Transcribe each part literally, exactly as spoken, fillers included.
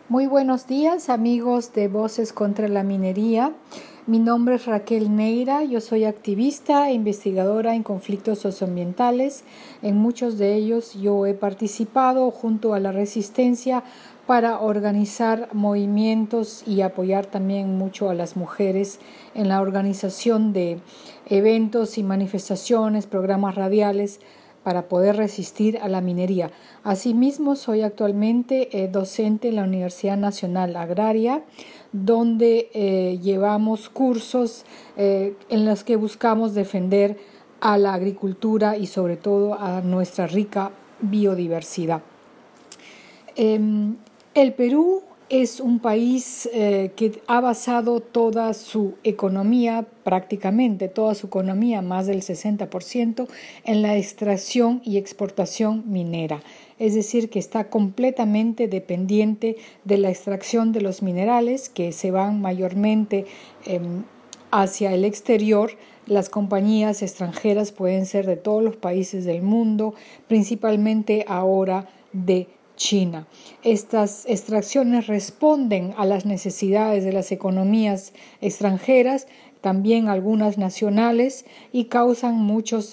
Muy buenos días, amigos de Voces contra la Minería. Mi nombre es Raquel Neira, yo soy activista e investigadora en conflictos socioambientales. En muchos de ellos yo he participado junto a la Resistencia para organizar movimientos y apoyar también mucho a las mujeres en la organización de eventos y manifestaciones, programas radiales, para poder resistir a la minería. Asimismo, soy actualmente eh, docente en la Universidad Nacional Agraria, donde eh, llevamos cursos eh, en los que buscamos defender a la agricultura y sobre todo a nuestra rica biodiversidad. Eh, el Perú es un país eh, que ha basado toda su economía, prácticamente toda su economía, más del sesenta por ciento, en la extracción y exportación minera. Es decir, que está completamente dependiente de la extracción de los minerales que se van mayormente eh, hacia el exterior. Las compañías extranjeras pueden ser de todos los países del mundo, principalmente ahora de China. Estas extracciones responden a las necesidades de las economías extranjeras, también algunas nacionales, y causan muchos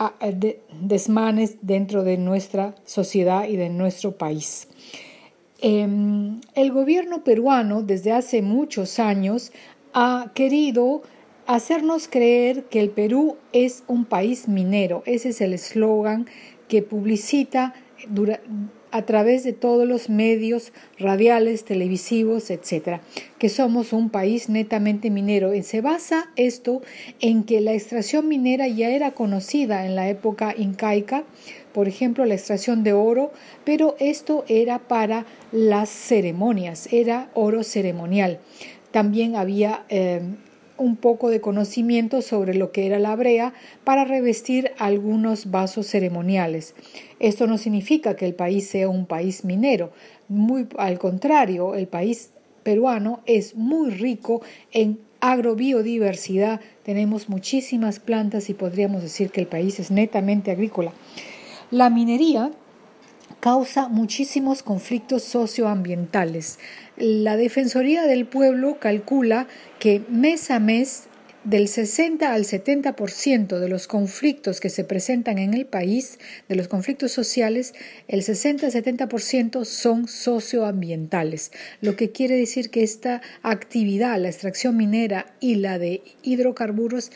desmanes dentro de nuestra sociedad y de nuestro país. Eh, el gobierno peruano desde hace muchos años ha querido hacernos creer que el Perú es un país minero. Ese es el eslogan que publicita durante a través de todos los medios radiales, televisivos, etcétera, que somos un país netamente minero. Y se basa esto en que la extracción minera ya era conocida en la época incaica, por ejemplo, la extracción de oro, pero esto era para las ceremonias, era oro ceremonial. También había eh, un poco de conocimiento sobre lo que era la brea para revestir algunos vasos ceremoniales. Esto no significa que el país sea un país minero, muy al contrario, el país peruano es muy rico en agrobiodiversidad, tenemos muchísimas plantas y podríamos decir que el país es netamente agrícola. La minería causa muchísimos conflictos socioambientales. La Defensoría del Pueblo calcula que mes a mes del sesenta al setenta por ciento de los conflictos que se presentan en el país, de los conflictos sociales, el sesenta al setenta por ciento son socioambientales, lo que quiere decir que esta actividad, la extracción minera y la de hidrocarburos,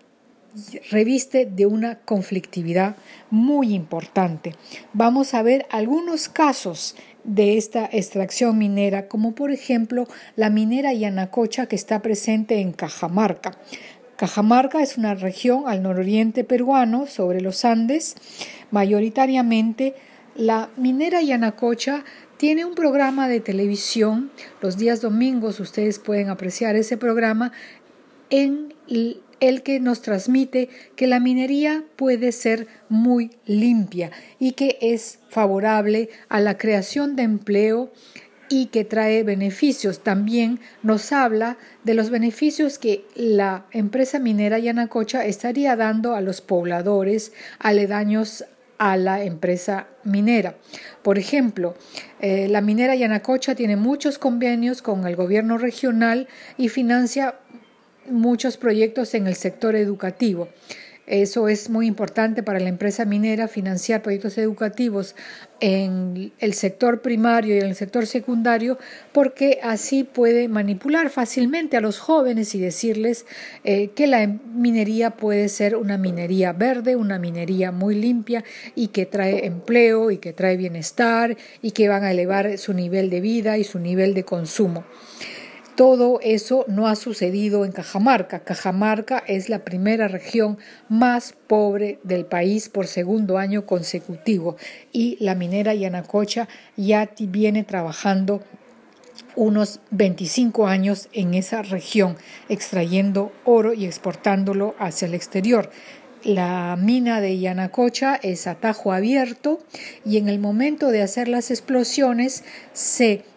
reviste de una conflictividad muy importante. Vamos a ver algunos casos de esta extracción minera, como por ejemplo la minera Yanacocha, que está presente en Cajamarca. Cajamarca es una región al nororiente peruano, sobre los Andes. Mayoritariamente la minera Yanacocha tiene un programa de televisión. Los días domingos ustedes pueden apreciar ese programa en el que nos transmite que la minería puede ser muy limpia y que es favorable a la creación de empleo y que trae beneficios. También nos habla de los beneficios que la empresa minera Yanacocha estaría dando a los pobladores aledaños a la empresa minera. Por ejemplo, eh, la minera Yanacocha tiene muchos convenios con el gobierno regional y financia muchos proyectos en el sector educativo. Eso es muy importante para la empresa minera, financiar proyectos educativos en el sector primario y en el sector secundario, porque así puede manipular fácilmente a los jóvenes y decirles eh, que la minería puede ser una minería verde, una minería muy limpia y que trae empleo y que trae bienestar y que van a elevar su nivel de vida y su nivel de consumo. Todo eso no ha sucedido en Cajamarca. Cajamarca es la primera región más pobre del país por segundo año consecutivo y la minera Yanacocha ya viene trabajando unos veinticinco años en esa región, extrayendo oro y exportándolo hacia el exterior. La mina de Yanacocha es a tajo abierto y en el momento de hacer las explosiones se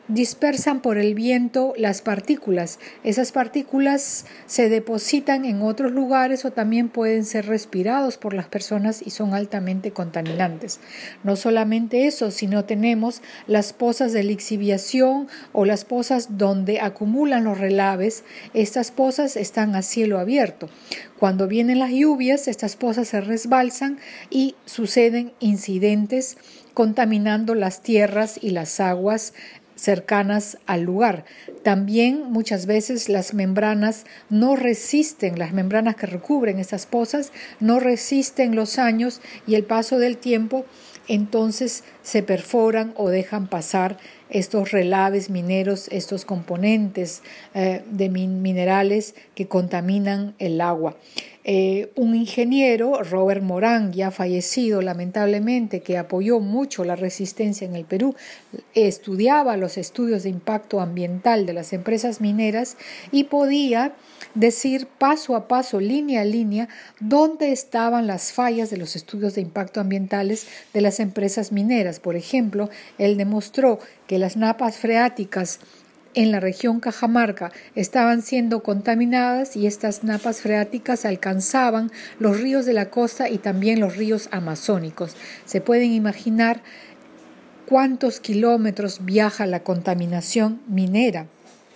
dispersan por el viento las partículas. Esas partículas se depositan en otros lugares o también pueden ser respirados por las personas y son altamente contaminantes. No solamente eso, sino tenemos las pozas de lixiviación o las pozas donde acumulan los relaves. Estas pozas están a cielo abierto. Cuando vienen las lluvias, estas pozas se resbalsan y suceden incidentes contaminando las tierras y las aguas cercanas al lugar. También muchas veces las membranas no resisten, las membranas que recubren esas pozas no resisten los años y el paso del tiempo, entonces se perforan o dejan pasar estos relaves mineros, estos componentes eh, de min- minerales que contaminan el agua. Eh, un ingeniero, Robert Morán, ya fallecido lamentablemente, que apoyó mucho la resistencia en el Perú, estudiaba los estudios de impacto ambiental de las empresas mineras y podía decir paso a paso, línea a línea, dónde estaban las fallas de los estudios de impacto ambientales de las empresas mineras. Por ejemplo, él demostró que las napas freáticas en la región Cajamarca estaban siendo contaminadas y estas napas freáticas alcanzaban los ríos de la costa y también los ríos amazónicos. Se pueden imaginar cuántos kilómetros viaja la contaminación minera.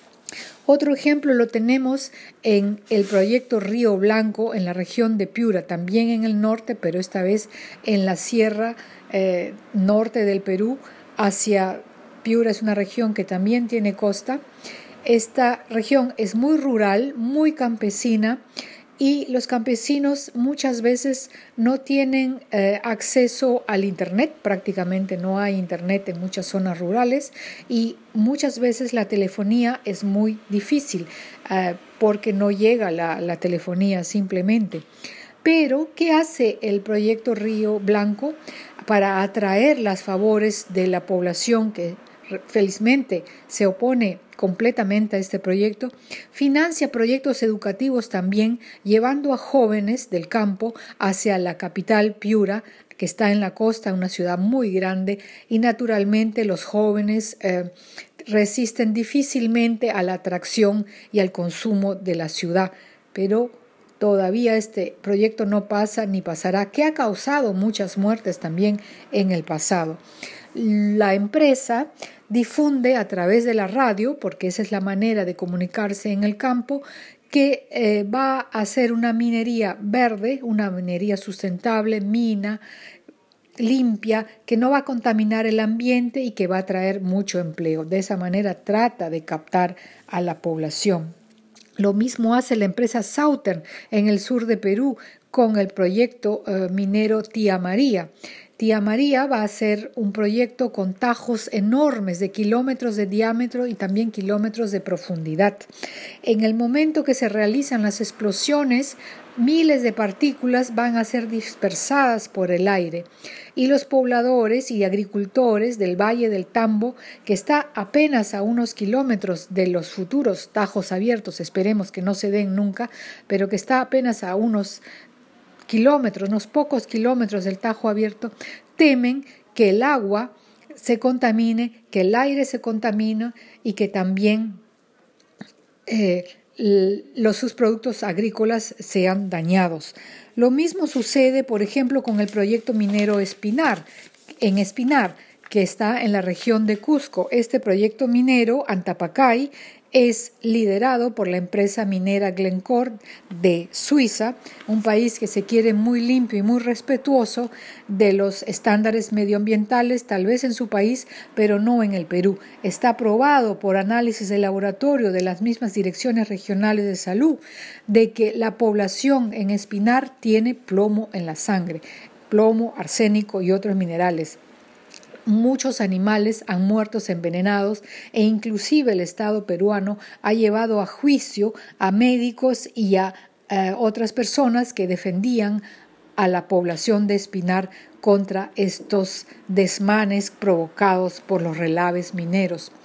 Otro ejemplo lo tenemos en el proyecto Río Blanco en la región de Piura, también en el norte, pero esta vez en la sierra eh, norte del Perú. Hacia Piura es una región que también tiene costa. Esta región es muy rural, muy campesina, y los campesinos muchas veces no tienen eh, acceso al internet, prácticamente no hay internet en muchas zonas rurales y muchas veces la telefonía es muy difícil eh, porque no llega la, la telefonía simplemente. Pero, ¿qué hace el proyecto Río Blanco para atraer los favores de la población que felizmente se opone completamente a este proyecto? Financia proyectos educativos también, llevando a jóvenes del campo hacia la capital Piura, que está en la costa, una ciudad muy grande, y naturalmente los jóvenes eh, resisten difícilmente a la atracción y al consumo de la ciudad, pero todavía este proyecto no pasa ni pasará, que ha causado muchas muertes también en el pasado. La empresa difunde a través de la radio, porque esa es la manera de comunicarse en el campo, que eh, va a hacer una minería verde, una minería sustentable, mina, limpia, que no va a contaminar el ambiente y que va a traer mucho empleo. De esa manera trata de captar a la población. Lo mismo hace la empresa Southern en el sur de Perú con el proyecto eh, minero Tía María. Tía María va a ser un proyecto con tajos enormes de kilómetros de diámetro y también kilómetros de profundidad. En el momento que se realizan las explosiones, miles de partículas van a ser dispersadas por el aire y los pobladores y agricultores del Valle del Tambo, que está apenas a unos kilómetros de los futuros tajos abiertos, esperemos que no se den nunca, pero que está apenas a unos kilómetros, unos pocos kilómetros del tajo abierto, temen que el agua se contamine, que el aire se contamine y que también eh, los sus productos agrícolas sean dañados. Lo mismo sucede, por ejemplo, con el proyecto minero Espinar, en Espinar, que está en la región de Cusco. Este proyecto minero, Antapacay, es liderado por la empresa minera Glencore de Suiza, un país que se quiere muy limpio y muy respetuoso de los estándares medioambientales, tal vez en su país, pero no en el Perú. Está aprobado por análisis de laboratorio de las mismas direcciones regionales de salud de que la población en Espinar tiene plomo en la sangre, plomo, arsénico y otros minerales. Muchos animales han muerto envenenados e inclusive el Estado peruano ha llevado a juicio a médicos y a eh, otras personas que defendían a la población de Espinar contra estos desmanes provocados por los relaves mineros.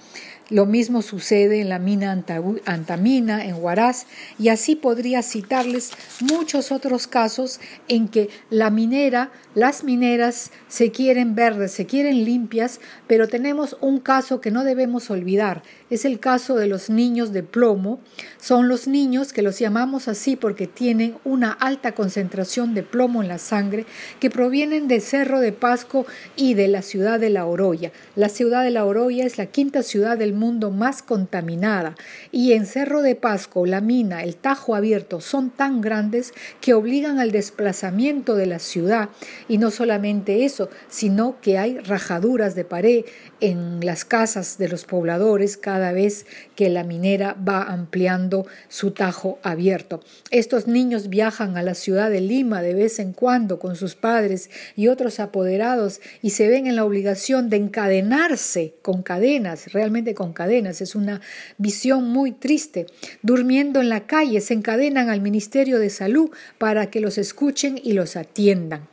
Lo mismo sucede en la mina Antamina, en Huaraz, y así podría citarles muchos otros casos en que la minera, las mineras se quieren verdes, se quieren limpias, pero tenemos un caso que no debemos olvidar. Es el caso de los niños de plomo. Son los niños que los llamamos así porque tienen una alta concentración de plomo en la sangre, que provienen de Cerro de Pasco y de la ciudad de La Oroya. La ciudad de La Oroya es la quinta ciudad del mundo más contaminada, y en Cerro de Pasco la mina, el Tajo Abierto son tan grandes que obligan al desplazamiento de la ciudad, y no solamente eso, sino que hay rajaduras de pared en las casas de los pobladores cada vez que la minera va ampliando su Tajo Abierto. Estos niños viajan a la ciudad de Lima de vez en cuando con sus padres y otros apoderados y se ven en la obligación de encadenarse con cadenas, realmente con cadenas. Es una visión muy triste. Durmiendo en la calle, se encadenan al Ministerio de Salud para que los escuchen y los atiendan.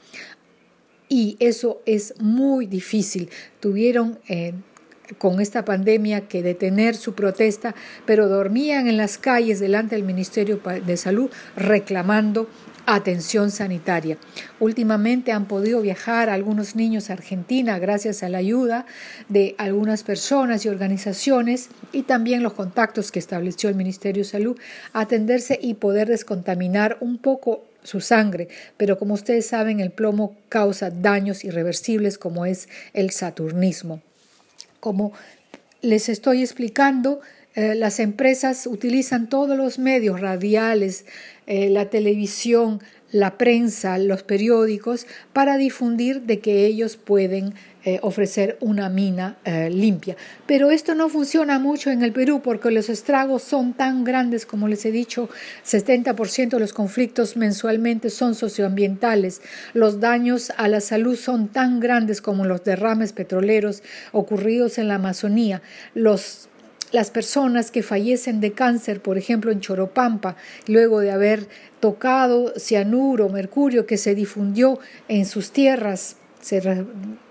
Y eso es muy difícil. Tuvieron eh, con esta pandemia que detener su protesta, pero dormían en las calles delante del Ministerio de Salud reclamando atención sanitaria. Últimamente han podido viajar algunos niños a Argentina gracias a la ayuda de algunas personas y organizaciones y también los contactos que estableció el Ministerio de Salud, a atenderse y poder descontaminar un poco su sangre, pero como ustedes saben, el plomo causa daños irreversibles como es el saturnismo. Como les estoy explicando, eh, las empresas utilizan todos los medios radiales, eh, la televisión, la prensa, los periódicos, para difundir de que ellos pueden eh, ofrecer una mina eh, limpia. Pero esto no funciona mucho en el Perú porque los estragos son tan grandes, como les he dicho, setenta por ciento de los conflictos mensualmente son socioambientales. Los daños a la salud son tan grandes como los derrames petroleros ocurridos en la Amazonía. Los Las personas que fallecen de cáncer, por ejemplo en Choropampa, luego de haber tocado cianuro, mercurio que se difundió en sus tierras, se, re,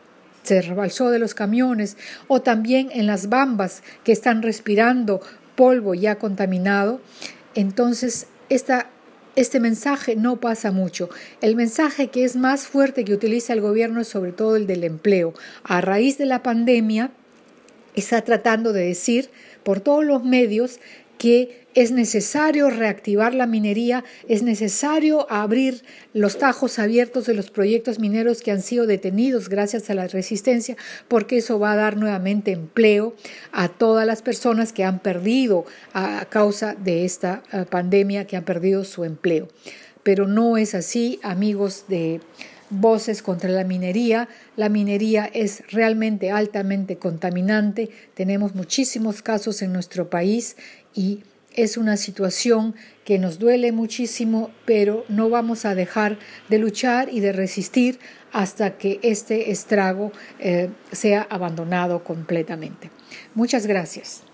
se rebalsó de los camiones, o también en las bambas que están respirando polvo ya contaminado. Entonces, esta Este mensaje no pasa mucho. El mensaje que es más fuerte que utiliza el gobierno es sobre todo el del empleo. A raíz de la pandemia, está tratando de decir por todos los medios que es necesario reactivar la minería, es necesario abrir los tajos abiertos de los proyectos mineros que han sido detenidos gracias a la resistencia, porque eso va a dar nuevamente empleo a todas las personas que han perdido a causa de esta pandemia, que han perdido su empleo. Pero no es así, amigos de Voces contra la Minería. La minería es realmente altamente contaminante. Tenemos muchísimos casos en nuestro país y es una situación que nos duele muchísimo, pero no vamos a dejar de luchar y de resistir hasta que este estrago eh, sea abandonado completamente. Muchas gracias.